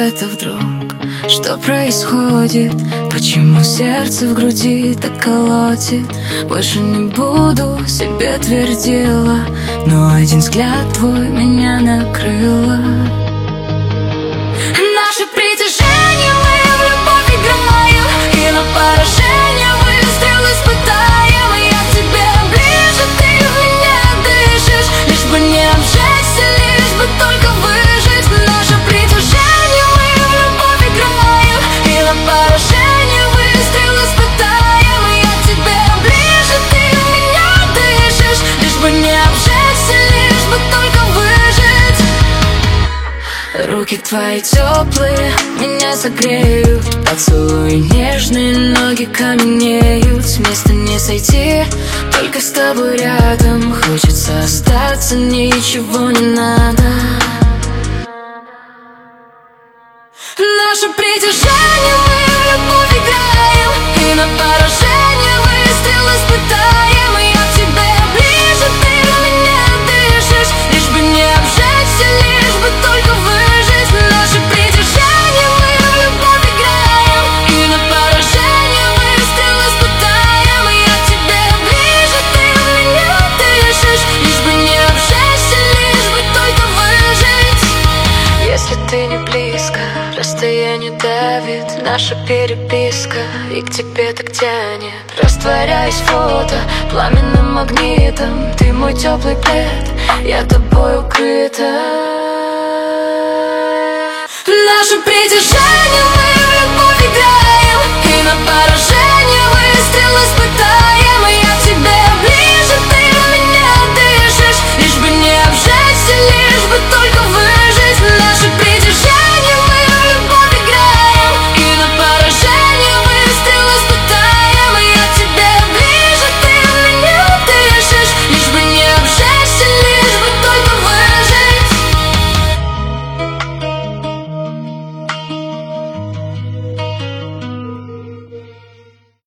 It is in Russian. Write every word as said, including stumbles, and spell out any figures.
это вдруг? Что происходит? Почему сердце в груди так колотит? Больше не буду, себе твердила, но один взгляд твой меня накрыло. Наше притяжение, мы в любовь играем, и на поражение выстрел испытаем. Я к тебе ближе, ты в меня дышишь, лишь бы не обжечься, лишь бы только выжить. Наше притяжение, мы в любовь играем, и на поражение выстрел испытаем. Я к тебе ближе, ты в меня дышишь, лишь бы не обжечься, лишь бы только выжить. Руки твои теплые меня согреют, поцелуи нежные, ноги каменеют. С места не сойти, только с тобой рядом. Хочется остаться, ничего не надо. Наше притяжение, мы в любовь играем, и на поражение выстрел испытаем. Я к тебе ближе, ты в меня дышишь, лишь бы не обжечься, лишь бы только выжить. Наше притяжение, мы в любовь играем, и на поражение выстрел испытаем. Я к тебе ближе, ты в меня дышишь, лишь бы не обжечься, лишь бы только выжить. Если ты не близко, расстояние давит, наша переписка, и к тебе так тянет. Растворяясь в фото пламенным магнитом, ты мой теплый плед, я тобой укрыта. Наше притяжение, мы